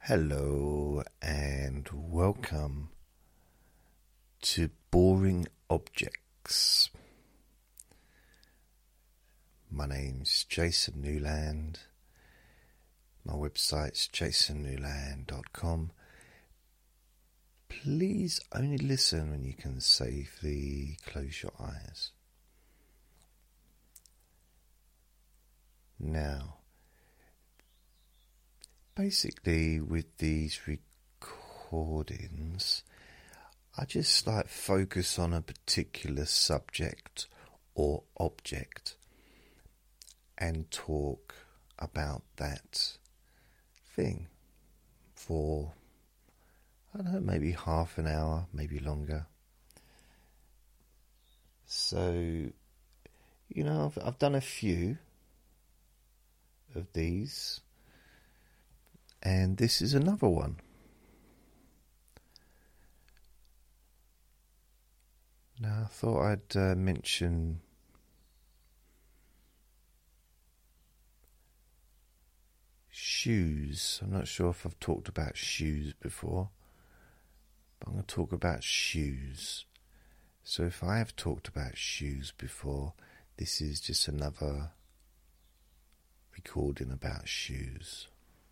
Hello and welcome to Boring Objects. My name's Jason Newland. My website's jasonnewland.com. Please only listen when you can safely close your eyes. Now, basically with these recordings, I just focus on a particular subject or object and talk about that thing for, I don't know, maybe half an hour, maybe longer. So, I've done a few of these, and this is another one. Now, I thought I'd mention shoes. I'm not sure if I've talked about shoes before, but I'm going to talk about shoes. So if I have talked about shoes before, this is just another recording about shoes.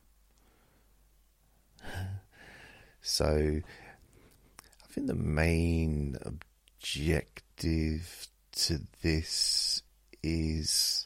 So I think the main objective to this is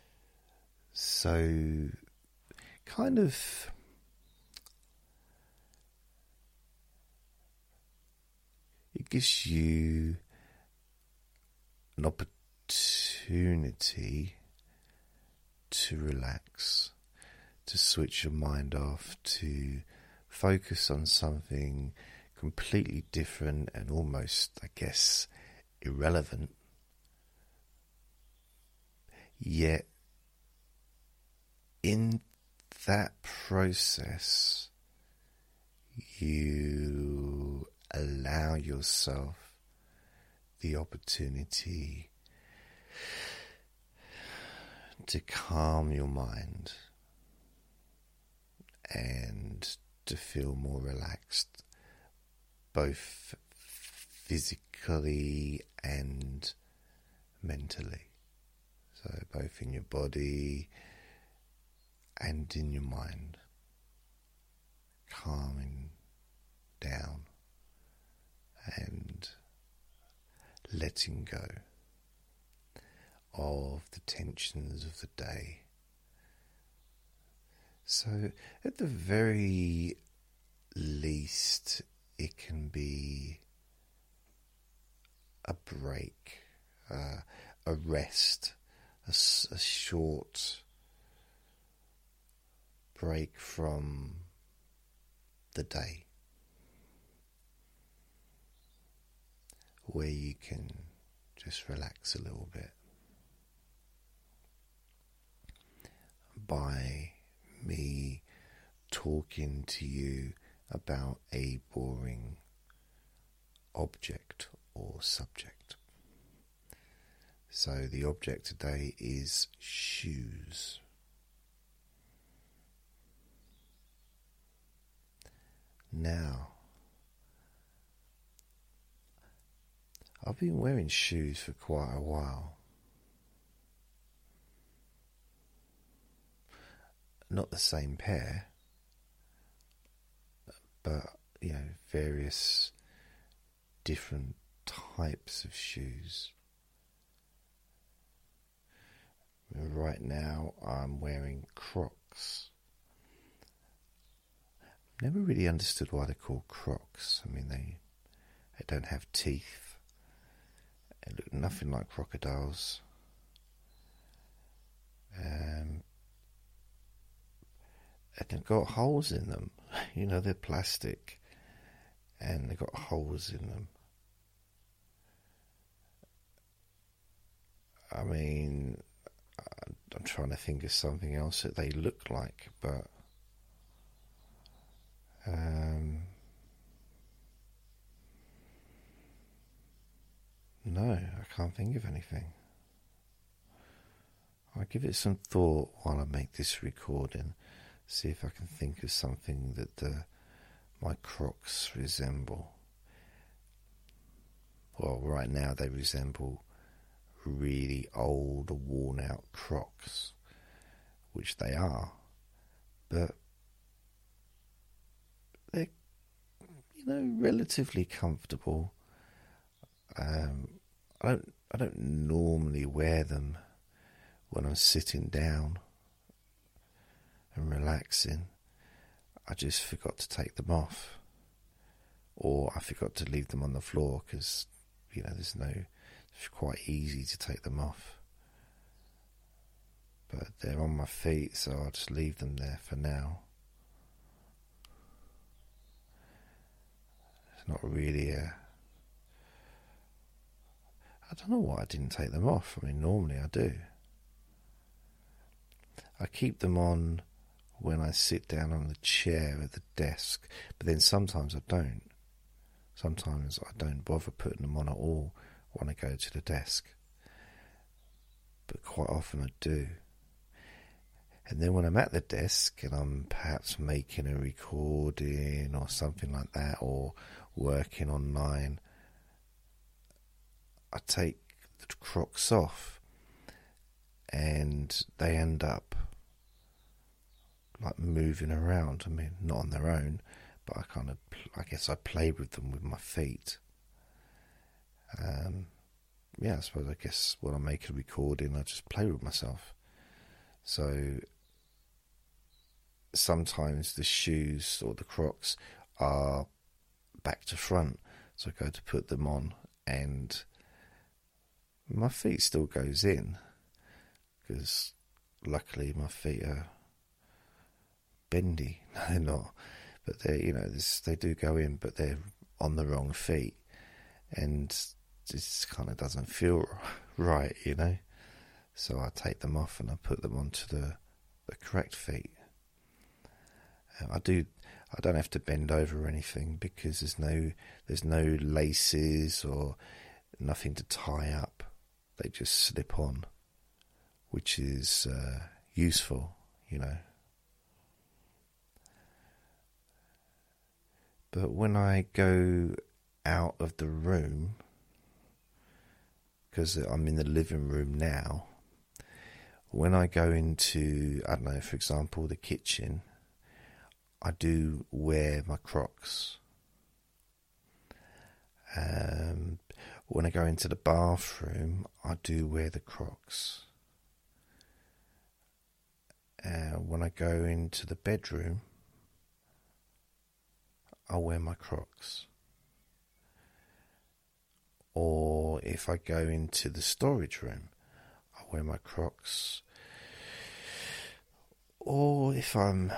it gives you an opportunity to relax, to switch your mind off, to focus on something completely different and almost, I guess, irrelevant. Yet, in that process, you allow yourself the opportunity to calm your mind and to feel more relaxed, both physically and mentally. So both in your body and in your mind, calming down and letting go of the tensions of the day. So at the very least, it can be a break, a rest, a short break from the day, where you can just relax a little bit by me talking to you about a boring object or subject. So the object today is shoes. Now, I've been wearing shoes for quite a while. Not the same pair, but, various different types of shoes. Right now, I'm wearing Crocs. Never really understood why they're called Crocs. I mean, they don't have teeth. They look nothing like crocodiles. And they've got holes in them. They're plastic and they've got holes in them. I mean, I'm trying to think of something else that they look like, but no, I can't think of anything. I'll give it some thought while I make this recording. see if I can think of something that my Crocs resemble. Well, right now they resemble really old, worn-out Crocs, which they are, but they're, relatively comfortable. I don't normally wear them when I'm sitting down and relaxing. I just forgot to take them off, or I forgot to leave them on the floor because it's quite easy to take them off. But they're on my feet, so I'll just leave them there for now. It's not really I don't know why I didn't take them off. I mean, normally I do. I keep them on when I sit down on the chair at the desk, but then sometimes I don't. Sometimes I don't bother putting them on at all when I go to the desk. But quite often I do. And then when I'm at the desk and I'm perhaps making a recording or something like that, or working online, I take the Crocs off and they end up like moving around. I mean, not on their own, but I guess I play with them with my feet. I suppose when I make a recording, I just play with myself. So sometimes the shoes or the Crocs are back to front, so I go to put them on and my feet still goes in, because luckily my feet are bendy. No, they're not, but they do go in, but they're on the wrong feet, and it just kind of doesn't feel right, So I take them off and I put them onto the correct feet. I don't have to bend over or anything because there's no laces or nothing to tie up. They just slip on, which is useful, But when I go out of the room, because I'm in the living room now, when I go into, I don't know, for example, the kitchen, I do wear my Crocs. When I go into the bathroom, I do wear the Crocs. When I go into the bedroom, I wear my Crocs. Or if I go into the storage room, I wear my Crocs. Or if I'm,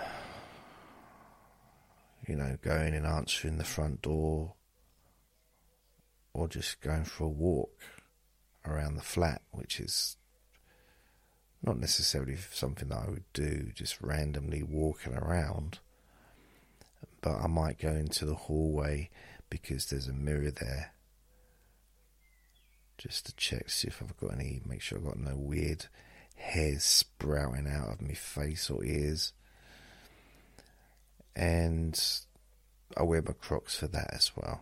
going and answering the front door, or just going for a walk around the flat, which is not necessarily something that I would do, just randomly walking around. But I might go into the hallway because there's a mirror there, just to check, see if make sure I've got no weird hairs sprouting out of my face or ears. And I wear my Crocs for that as well.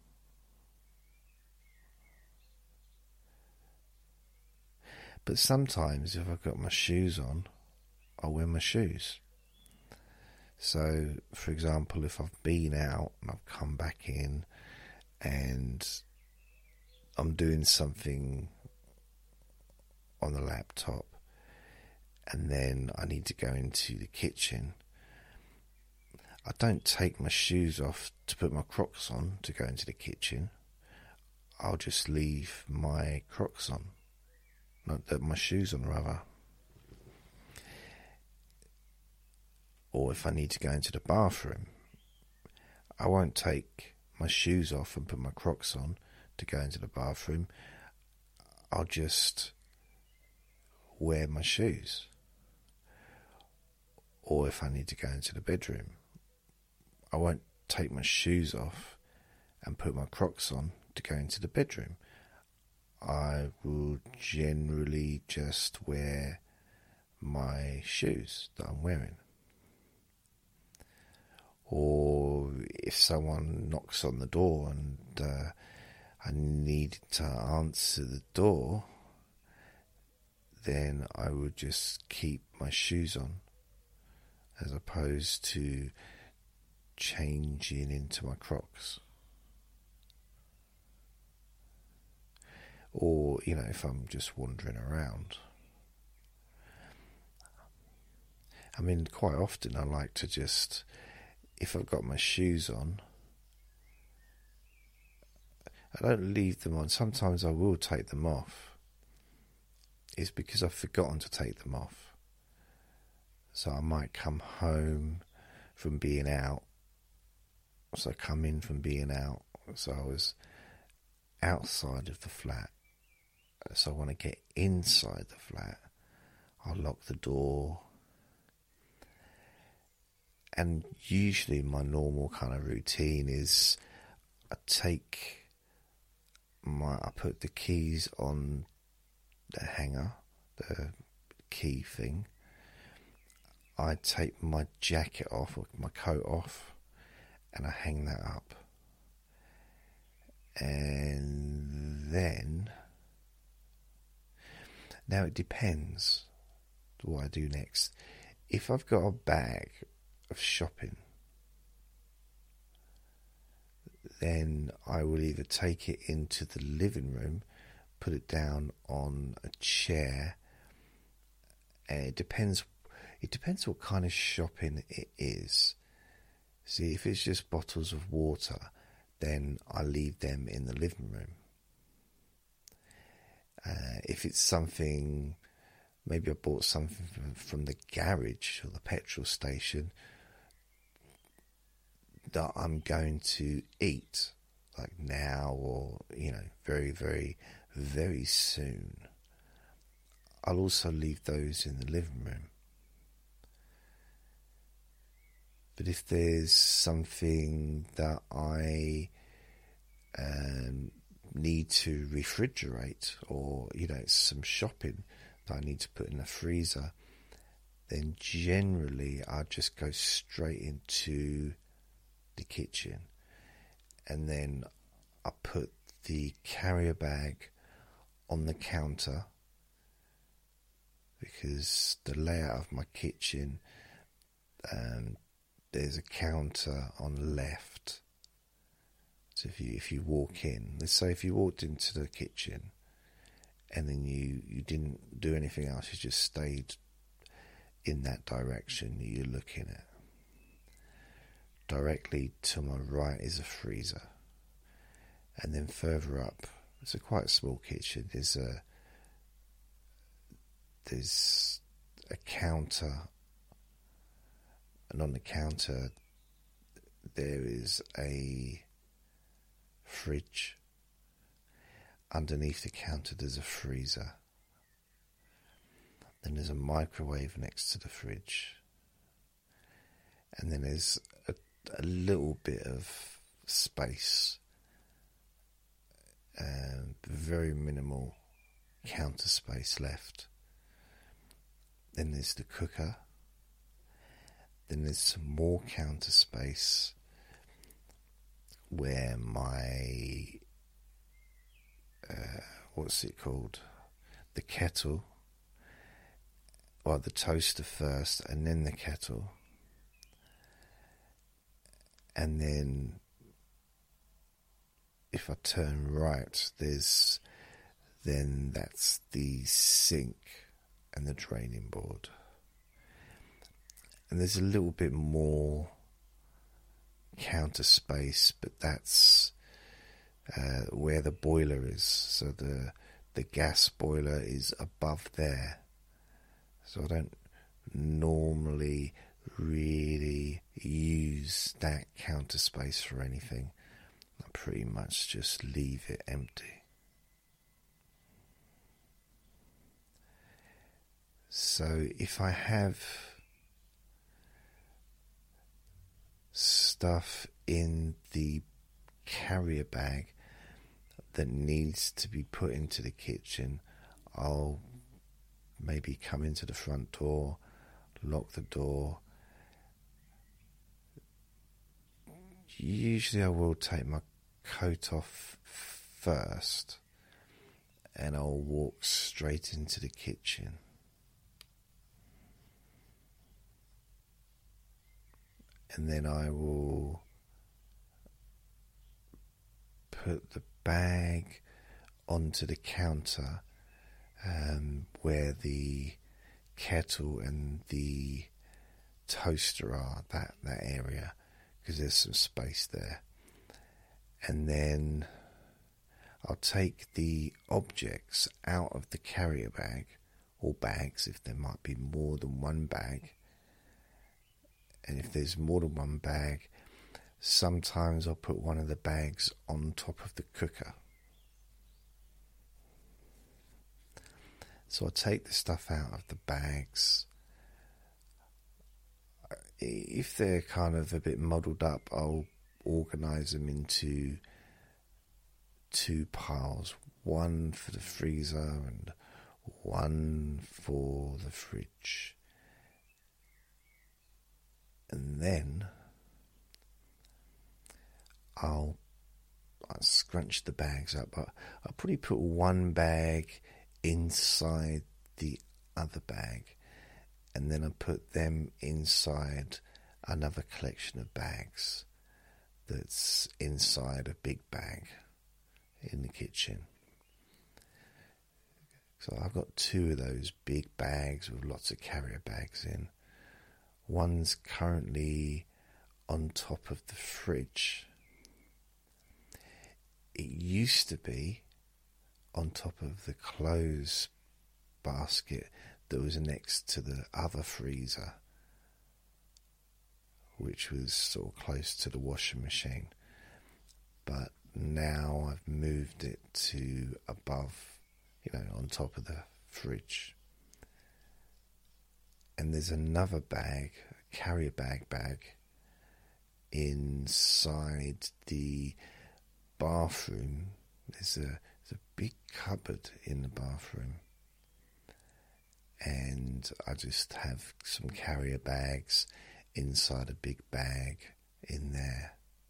But sometimes if I've got my shoes on, I wear my shoes. So, for example, if I've been out and I've come back in and I'm doing something on the laptop and then I need to go into the kitchen, I don't take my shoes off to put my Crocs on to go into the kitchen. I'll just leave my Crocs on. My shoes on, rather. Or if I need to go into the bathroom, I won't take my shoes off and put my Crocs on to go into the bathroom. I'll just wear my shoes. Or if I need to go into the bedroom, I won't take my shoes off and put my Crocs on to go into the bedroom. I will generally just wear my shoes that I'm wearing. if someone knocks on the door and I needed to answer the door, then I would just keep my shoes on as opposed to changing into my Crocs. Or, if I'm just wandering around. I mean, quite often I like to just, if I've got my shoes on, I don't leave them on. Sometimes I will take them off. It's because I've forgotten to take them off. So I might come home from being out. So I come in from being out. So I was outside of the flat. So I want to get inside the flat. I'll lock the door. And usually my normal kind of routine is I put the keys on the hanger, the key thing. I take my jacket off, or my coat off, and I hang that up. And then, now it depends what I do next. If I've got a bag of shopping, then I will either take it into the living room, put it down on a chair. It depends what kind of shopping it is. See, if it's just bottles of water, then I leave them in the living room. If it's something, maybe I bought something from the garage or the petrol station that I'm going to eat, like now or, very, very, very soon, I'll also leave those in the living room. But if there's something that I need to refrigerate, or it's some shopping that I need to put in the freezer, then generally I just go straight into the kitchen, and then I put the carrier bag on the counter, because the layout of my kitchen, there's a counter on the left. So if you walk in, let's say if you walked into the kitchen and then you didn't do anything else, you just stayed in that direction you're looking at. Directly to my right is a freezer. And then further up, it's a quite small kitchen, there's a counter, and on the counter there is a fridge. Underneath the counter there's a freezer. Then there's a microwave next to the fridge. And then there's a little bit of space, very minimal counter space left. Then there's the cooker. Then there's some more counter space where my what's it called? The kettle, or the toaster first, and then the kettle. And then if I turn right, that's the sink and the draining board. And there's a little bit more counter space, but that's where the boiler is. So the gas boiler is above there. So I don't normally really use that counter space for anything. I pretty much just leave it empty. So if I have stuff in the carrier bag that needs to be put into the kitchen, I'll maybe come into the front door, lock the door, usually I will take my coat off first, and I'll walk straight into the kitchen. And then I will put the bag onto the counter where the kettle and the toaster are, that area, because there's some space there. And then I'll take the objects out of the carrier bag, or bags if there might be more than one bag. And if there's more than one bag, sometimes I'll put one of the bags on top of the cooker. So I'll take the stuff out of the bags. If they're kind of a bit muddled up, I'll organise them into two piles. One for the freezer and one for the fridge. And then I'll scrunch the bags up. I'll probably put one bag inside the other bag, and then I put them inside another collection of bags that's inside a big bag in the kitchen. So I've got two of those big bags with lots of carrier bags in. One's currently on top of the fridge. It used to be on top of the clothes basket that was next to the other freezer, which was sort of close to the washing machine. But now I've moved it to above, on top of the fridge. And there's another bag, a carrier bag, inside the bathroom. There's a big cupboard in the bathroom. And I just have some carrier bags inside a big bag in there.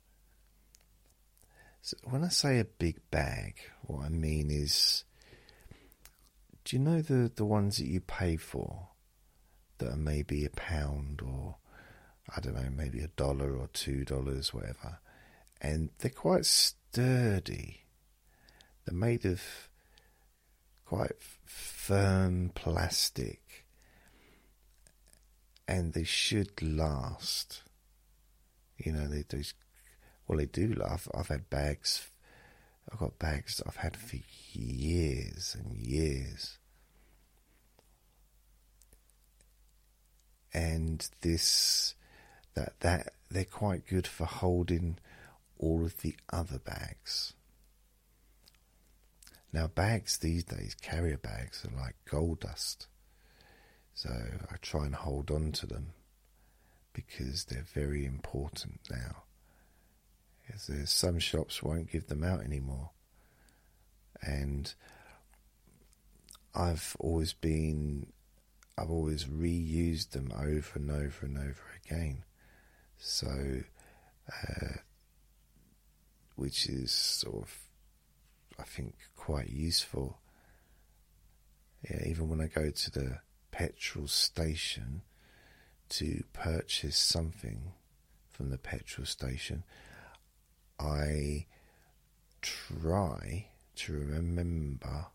So when I say a big bag, what I mean is, do you know the ones that you pay for that are maybe £1 or, I don't know, maybe $1 or $2, whatever, and they're quite sturdy. They're made of quite firm plastic, and they should last. They do last. I've had bags. I've got bags that I've had for years and years. And that they're quite good for holding all of the other bags. Now, bags these days, carrier bags, are like gold dust. So I try and hold on to them because they're very important now. As there's some shops won't give them out anymore. And I've always reused them over and over and over again. So, which is sort of, I think, quite useful. Yeah, even when I go to the petrol station to purchase something from the petrol station, I try to remember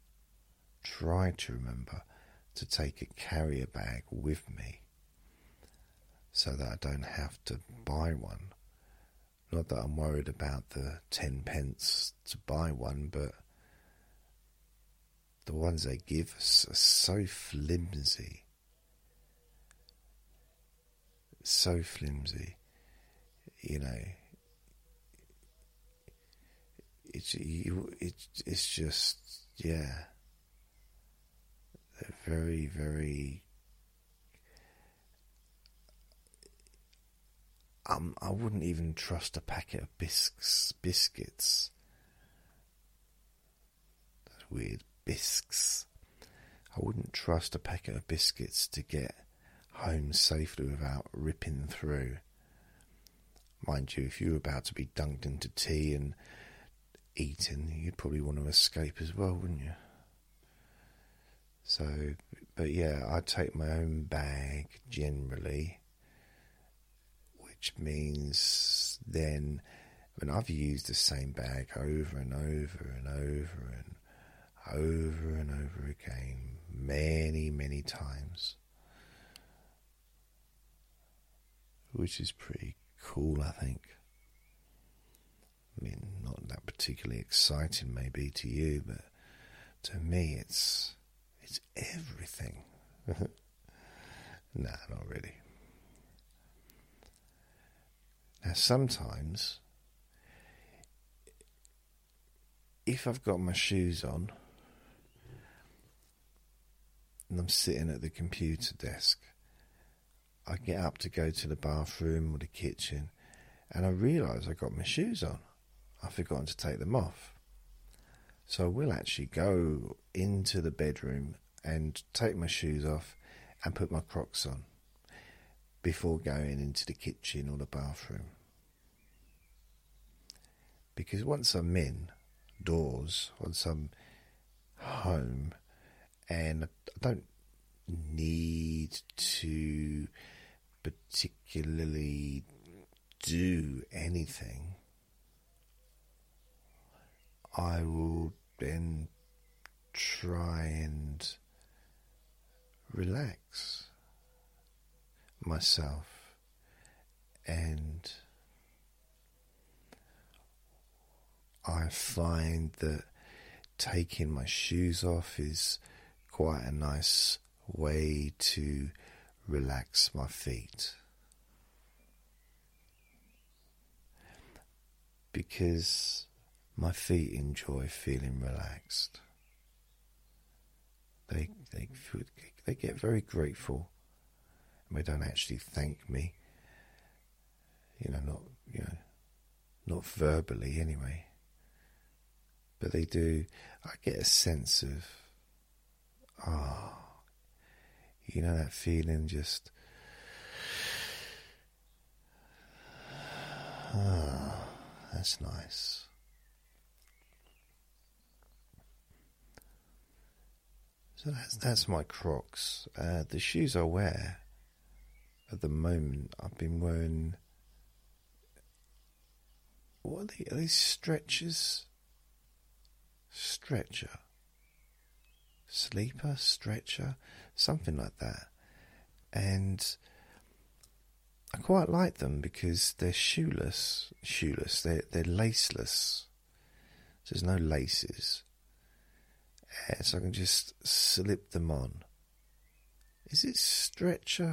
to take a carrier bag with me so that I don't have to buy one. Not that I'm worried about the 10 pence to buy one, but the ones they give us are so flimsy. So flimsy. It's just, yeah. They're very, very... I wouldn't even trust a packet of biscuits. That's weird. Bisques. I wouldn't trust a packet of biscuits to get home safely without ripping through. mind you, if you were about to be dunked into tea and eaten, you'd probably want to escape as well, wouldn't you? So, but yeah, I take my own bag generally, which means then, I mean, I've used the same bag over and over and over and over and over again, many, many times, which is pretty cool, I think. I mean, not that particularly exciting maybe to you, but to me it's everything. Nah, not really. Now sometimes, if I've got my shoes on and I'm sitting at the computer desk, I get up to go to the bathroom or the kitchen and I realise I've got my shoes on. I've forgotten to take them off. So I will actually go into the bedroom and take my shoes off and put my Crocs on before going into the kitchen or the bathroom. Because once I'm indoors, once I'm home, and I don't need to particularly do anything, I will then try and relax myself, and I find that taking my shoes off is quite a nice way to relax my feet, because my feet enjoy feeling relaxed. They get very grateful, and they don't actually thank me. Not verbally anyway. But they do. I get a sense of, that feeling just, that's nice. So that's my Crocs. The shoes I wear at the moment, I've been wearing, what are they? Are these stretchers? Stretcher? Sleeper? Stretcher? Something like that. And I quite like them because they're shoeless, they're laceless. So there's no laces. So I can just slip them on. Is it stretcher?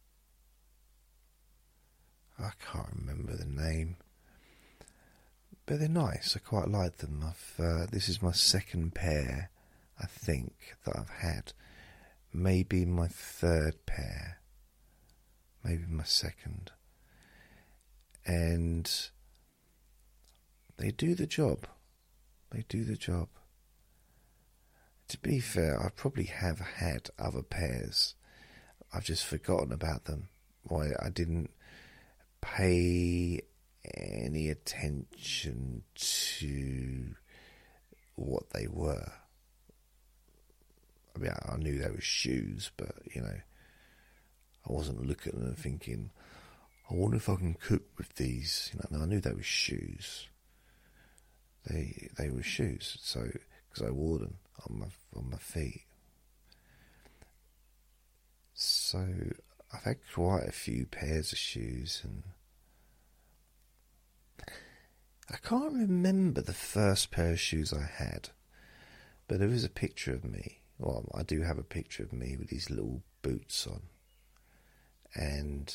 I can't remember the name. But they're nice. I quite like them. This is my second pair, I think, that I've had. Maybe my third pair. Maybe my second. And they do the job. They do the job. To be fair, I probably have had other pairs. I've just forgotten about them. Why I didn't pay any attention to what they were. I mean, I knew they were shoes, but, I wasn't looking at them thinking, I wonder if I can cook with these. I knew they were shoes. They were shoes, so because I wore them on my feet. So I've had quite a few pairs of shoes, and I can't remember the first pair of shoes I had, but there is a picture of me. Well, I do have a picture of me with these little boots on, and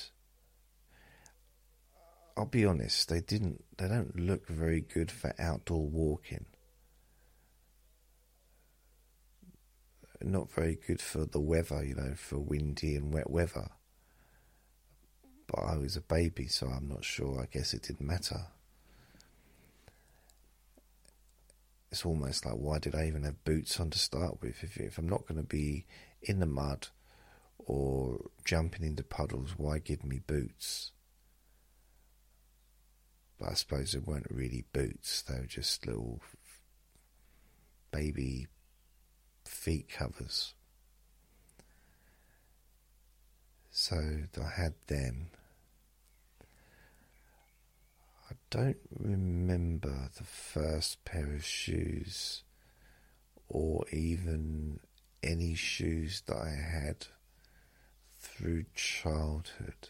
I'll be honest, they don't look very good for outdoor walking. Not very good for the weather, for windy and wet weather. But I was a baby, so I'm not sure. I guess it didn't matter. It's almost like, why did I even have boots on to start with? If I'm not going to be in the mud or jumping into puddles, why give me boots? But I suppose they weren't really boots, they were just little baby feet covers. So I had them. I don't remember the first pair of shoes or even any shoes that I had through childhood.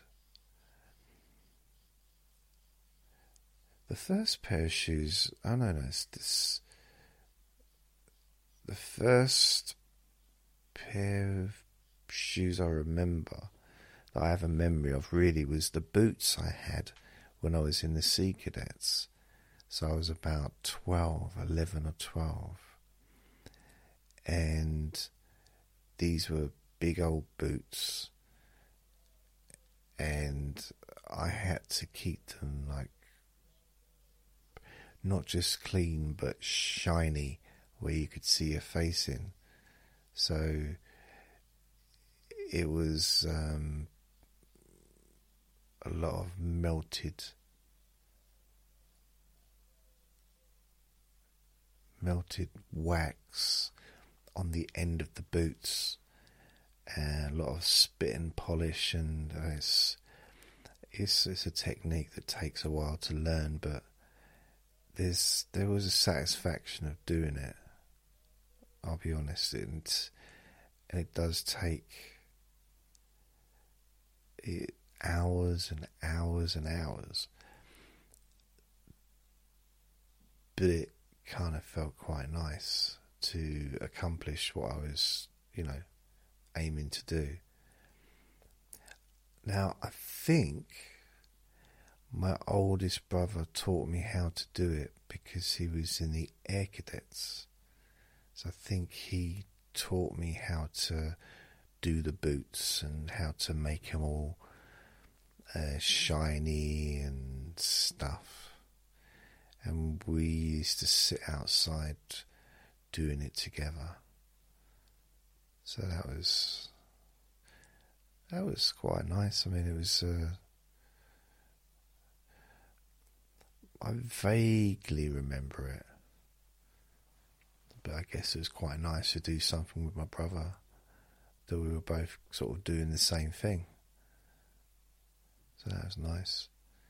The first pair of shoes, it's this. The first pair of shoes I remember, that I have a memory of really, was the boots I had when I was in the Sea Cadets. So I was about 11 or 12. And these were big old boots. And I had to keep them like not just clean but shiny, where you could see your face in. So it was a lot of melted wax on the end of the boots, and a lot of spit and polish, and it's a technique that takes a while to learn, but there was a satisfaction of doing it, I'll be honest, and it does take hours and hours and hours, but it kind of felt quite nice to accomplish what I was, aiming to do. Now, I think my oldest brother taught me how to do it because he was in the Air Cadets. So I think he taught me how to do the boots and how to make them all shiny and stuff. And we used to sit outside doing it together. So that was quite nice. I mean, it was. I vaguely remember it, but I guess it was quite nice to do something with my brother that we were both sort of doing the same thing. So that was nice.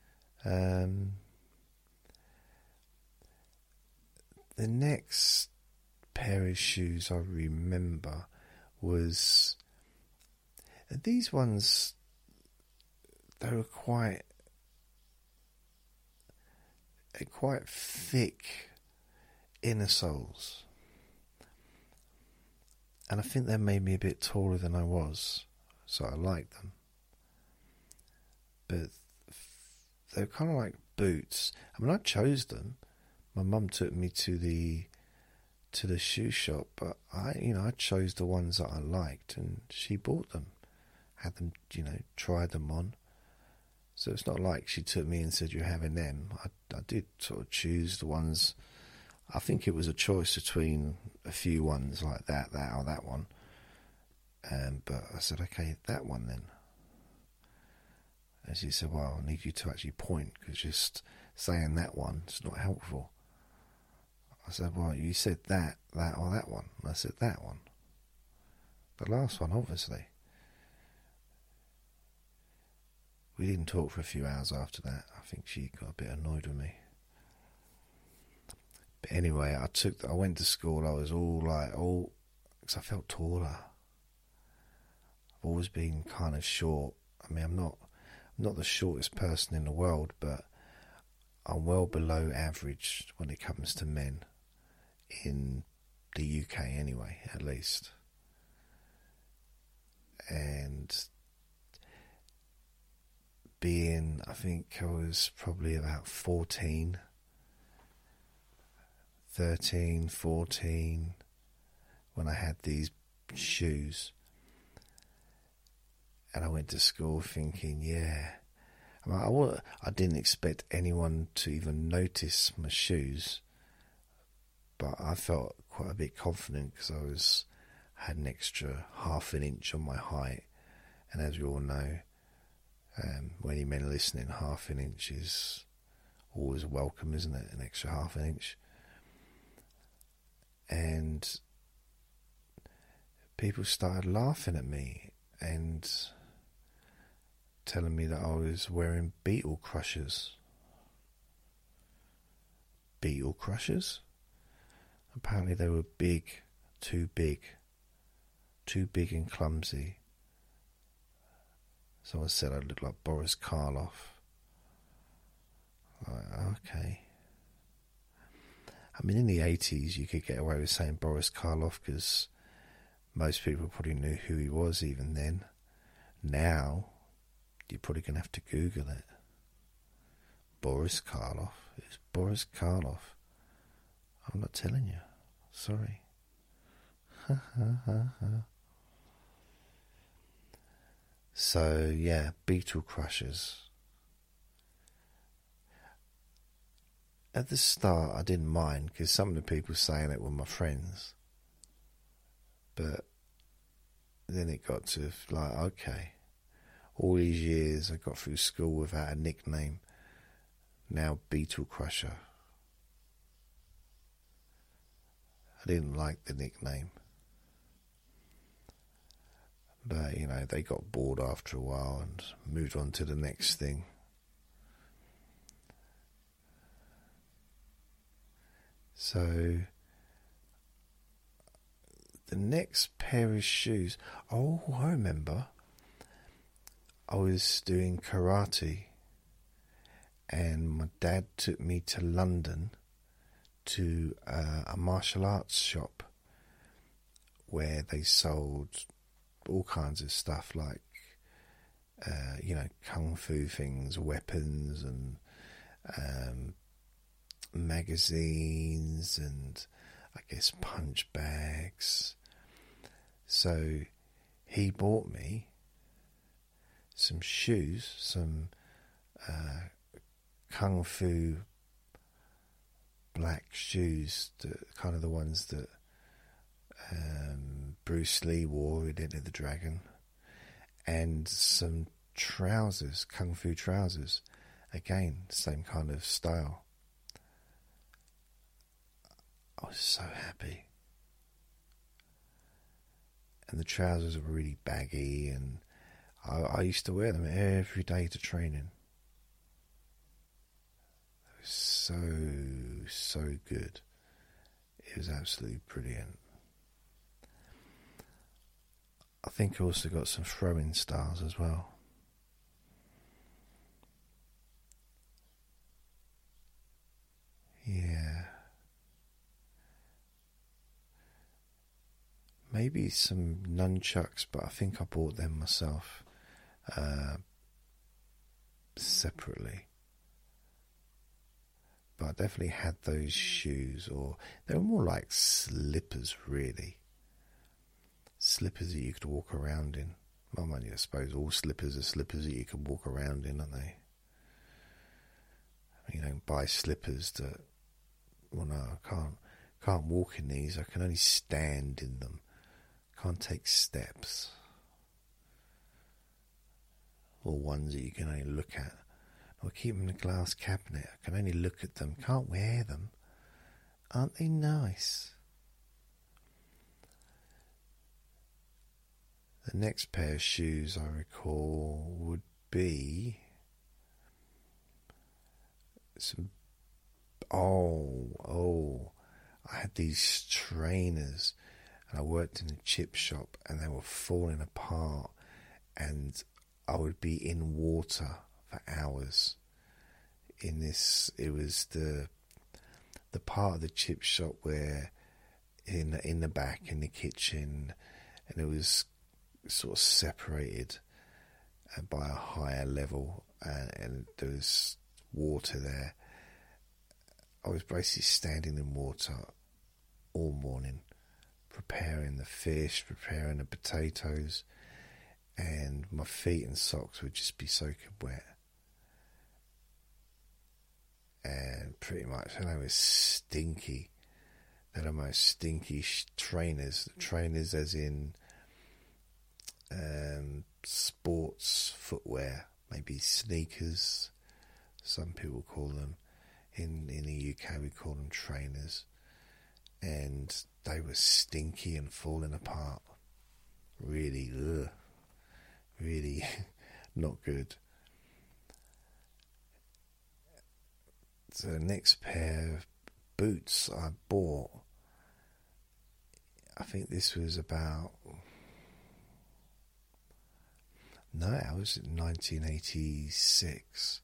The next pair of shoes I remember was these ones. They were quite thick inner soles, and I think they made me a bit taller than I was, so I liked them. But they were kind of like boots. I mean, I chose them. My mum took me to the shoe shop, but I chose the ones that I liked, and she bought them, had them, tried them on. So it's not like she took me and said, "You're having them." I did sort of choose the ones. I think it was a choice between a few ones like that or that one. But I said, "Okay, that one then." And she said, "Well, I need you to actually point, because just saying that one is not helpful." I said, "Well, you said that or that one." And I said, "That one." The last one, obviously. We didn't talk for a few hours after that. I think she got a bit annoyed with me. But anyway, I went to school. I was because I felt taller. I've always been kind of short. I mean, I'm not the shortest person in the world, but I'm well below average when it comes to men in the UK anyway, at least. And I think I was probably about 13, 14 when I had these shoes. And I went to school thinking, I didn't expect anyone to even notice my shoes, but I felt quite a bit confident because had an extra half an inch on my height, and as we all know, when any men listening, half an inch is always welcome, isn't it? An extra half an inch. And people started laughing at me and telling me that I was wearing beetle crushers. Beetle crushers? Apparently they were big, too big and clumsy. Someone said I looked like Boris Karloff. Okay. I mean, in the 80s you could get away with saying Boris Karloff because most people probably knew who he was even then. Now, you're probably going to have to Google it. Boris Karloff. It's Boris Karloff. I'm not telling you. Sorry. So, yeah, beetle crushers. At the start, I didn't mind because some of the people saying it were my friends. But then it got to like, okay, all these years I got through school without a nickname. Now Beetle Crusher. I didn't like the nickname. But, you know, they got bored after a while and moved on to the next thing. So, the next pair of shoes, oh, I remember, I was doing karate and my dad took me to London to a martial arts shop where they sold all kinds of stuff like, kung fu things, weapons and magazines and I guess punch bags. So he bought me some shoes, some kung fu black shoes, kind of the ones that Bruce Lee wore in Enter the Dragon, and some trousers, kung fu trousers, again, same kind of style. I was so happy. And the trousers were really baggy, and I used to wear them every day to training. It was so good. It was absolutely brilliant. I think I also got some throwing stars as well. Yeah. Maybe some nunchucks, but I think I bought them myself separately. But I definitely had those shoes, or they were more like slippers, really. Slippers that you could walk around in. Well, I suppose all slippers are slippers that you can walk around in, aren't they? You don't buy slippers that, well, no, I can't walk in these. I can only stand in them. Can't take steps. Or ones that you can only look at. Or keep them in a glass cabinet. I can only look at them. Can't wear them. Aren't they nice? The next pair of shoes I recall would be some. I had these trainers, and I worked in a chip shop, and they were falling apart, and I would be in water for hours. In this, it was the part of the chip shop where in the back in the kitchen, and it was sort of separated by a higher level, and there was water there. I was basically standing in water all morning, preparing the fish, preparing the potatoes, and my feet and socks would just be soaking wet. And pretty much, and I was stinky. They're the most stinky trainers. Trainers as in sports footwear, maybe sneakers, some people call them. In the UK, we call them trainers, and they were stinky and falling apart. Really, really not good. So the next pair of boots I bought, I think this was about, no, it was in 1986.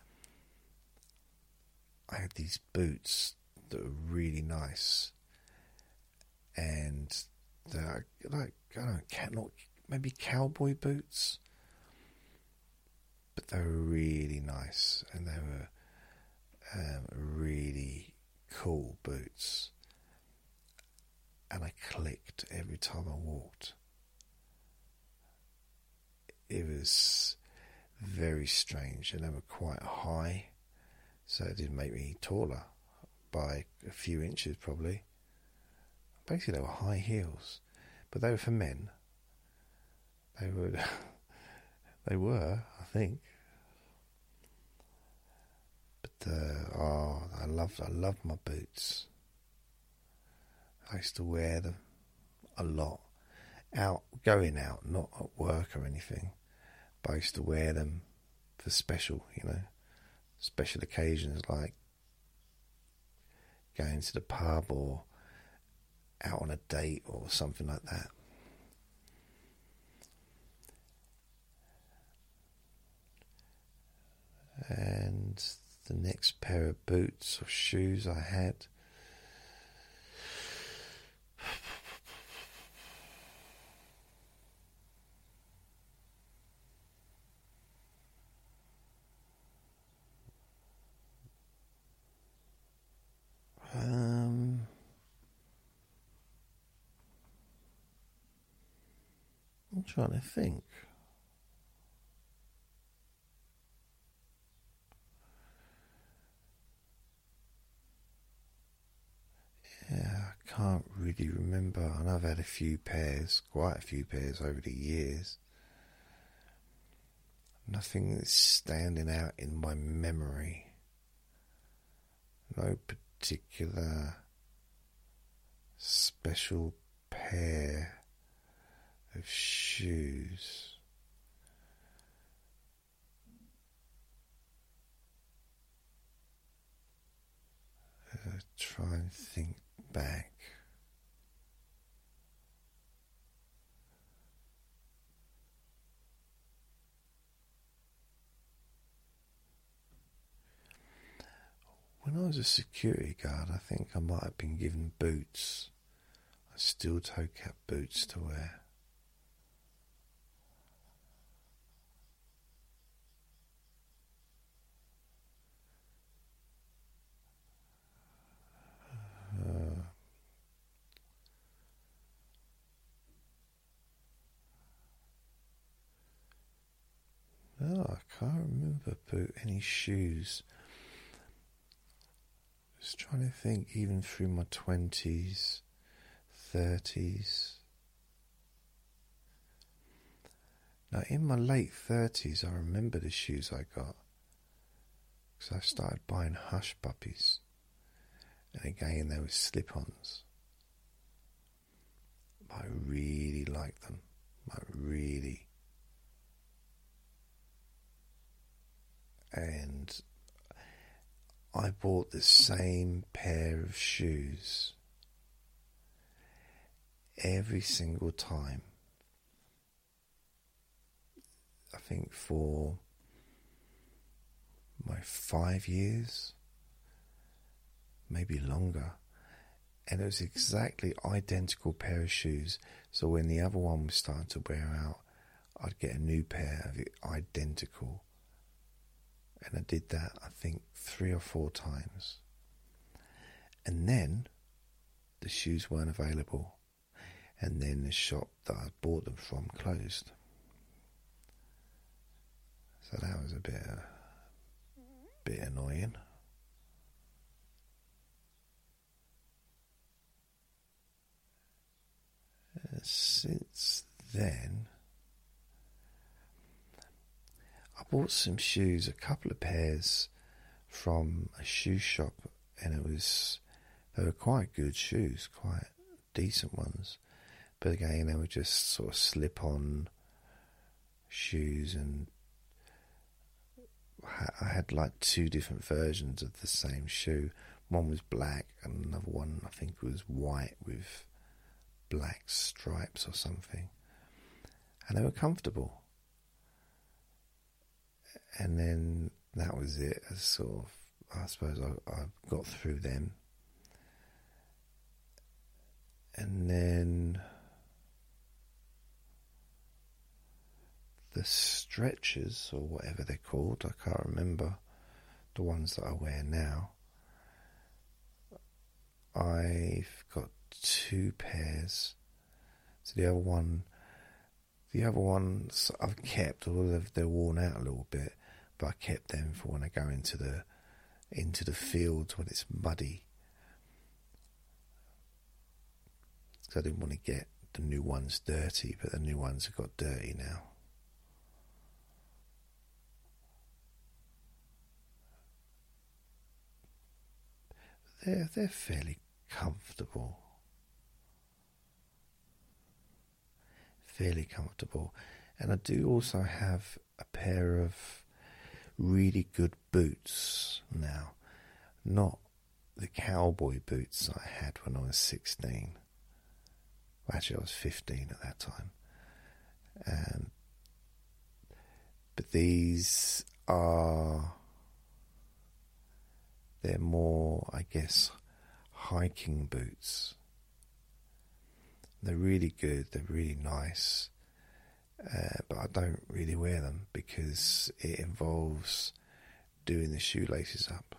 I had these boots that were really nice, and they're like, I don't know, maybe cowboy boots, but they were really nice, and they were really cool boots, and I clicked every time I walked. It was very strange, and they were quite high, so it did make me taller by a few inches probably. Basically, they were high heels, but they were for men. They were, they were, I think. But I loved my boots. I used to wear them a lot, going out, not at work or anything. But I used to wear them for special occasions like going to the pub or out on a date or something like that. And the next pair of boots or shoes I had, I'm trying to think. Yeah, I can't really remember. I know I've had quite a few pairs over the years. Nothing that's standing out in my memory. No particular special pair of shoes. Try and think back. When I was a security guard, I think I might have been given boots, steel-toe cap boots to wear. No, I can't remember any shoes. Just trying to think, even through my 20s, 30s. Now, in my late 30s, I remember the shoes I got, because I started buying Hush Puppies, and again they were slip-ons. I really liked them. And I bought the same pair of shoes every single time. I think for my 5 years, maybe longer. And it was exactly identical pair of shoes. So when the other one was starting to wear out, I'd get a new pair of it identical. And I did that, I think, 3 or 4 times. And then the shoes weren't available. And then the shop that I bought them from closed. So that was a bit annoying. Since then, I bought some shoes, a couple of pairs from a shoe shop, and they were quite good shoes, quite decent ones. But again, they were just sort of slip-on shoes, and I had like two different versions of the same shoe. One was black, and another one I think was white with black stripes or something. And they were comfortable. And then that was it. I suppose I got through them. And then the stretchers, or whatever they're called, I can't remember, the ones that I wear now. I've got two pairs. So the other ones I've kept, although they're worn out a little bit, but I kept them for when I go into the fields when it's muddy. So I didn't want to get the new ones dirty, but the new ones have got dirty now. They're fairly comfortable. Fairly comfortable. And I do also have a pair of really good boots now. Not the cowboy boots I had when I was 16. Well, actually, I was 15 at that time. But these they're more, I guess, hiking boots. They're really good, they're really nice, but I don't really wear them because it involves doing the shoelaces up.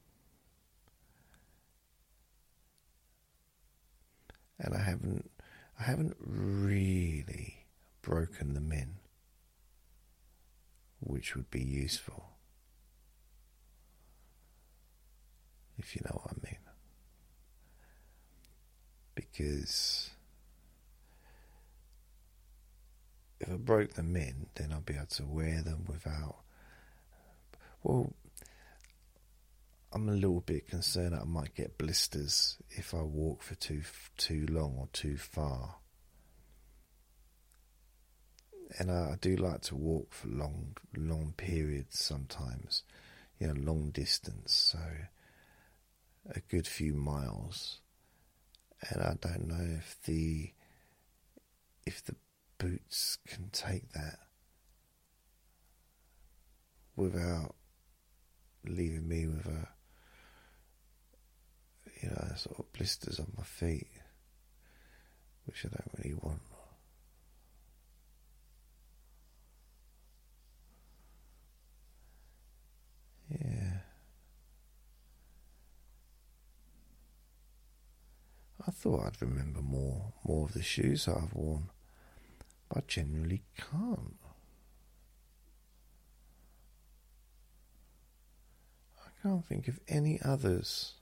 And I haven't really broken them in, which would be useful, if you know what I mean. Because if I broke them in, then I'll be able to wear them without... Well, I'm a little bit concerned that I might get blisters if I walk for too long or too far. And I do like to walk for long periods sometimes, long distance, so a good few miles. And I don't know if the boots can take that without leaving me with sort of blisters on my feet, which I don't really want. Yeah. I thought I'd remember more of the shoes that I've worn, but I generally can't. I can't think of any others.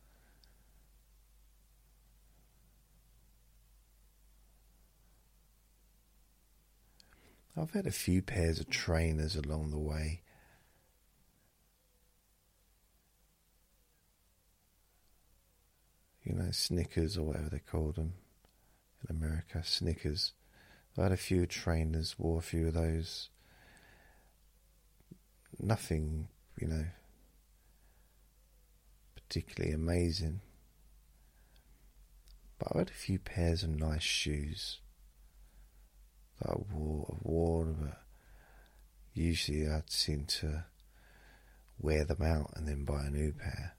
I've had a few pairs of trainers along the way. Snickers or whatever they called them in America, Snickers. I had a few trainers, wore a few of those. Nothing, particularly amazing. But I had a few pairs of nice shoes that I wore, but usually I'd seem to wear them out and then buy a new pair.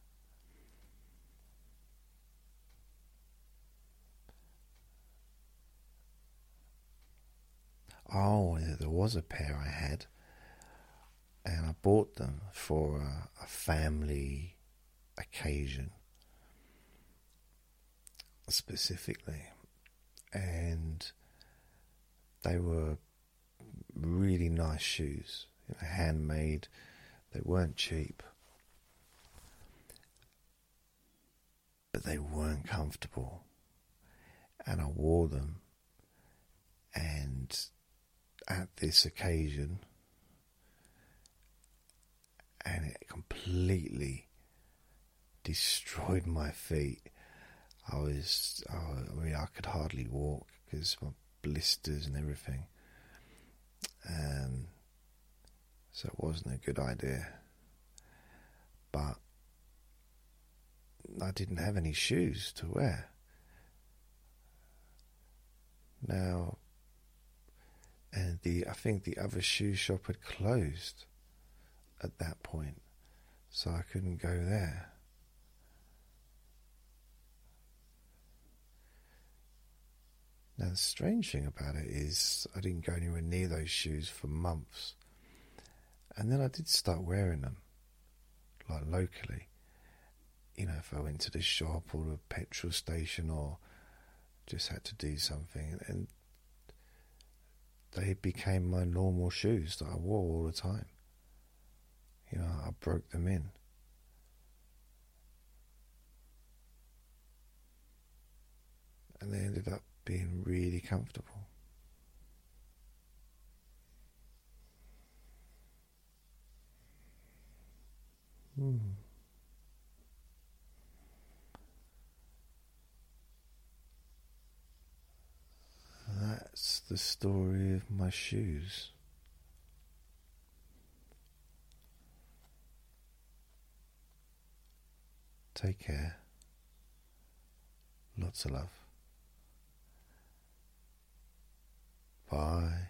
Oh, there was a pair I had, and I bought them for a family occasion specifically, and they were really nice shoes, handmade. They weren't cheap, but they weren't comfortable, and I wore them, and at this occasion, and it completely destroyed my feet. I mean, I could hardly walk because my blisters and everything. So it wasn't a good idea. But I didn't have any shoes to wear. Now, and I think the other shoe shop had closed at that point, so I couldn't go there. Now, the strange thing about it is I didn't go anywhere near those shoes for months. And then I did start wearing them, like locally. You know, if I went to the shop or the petrol station or just had to do something, and they became my normal shoes that I wore all the time. You know, I broke them in. And they ended up being really comfortable. That's the story of my shoes. Take care. Lots of love. Bye.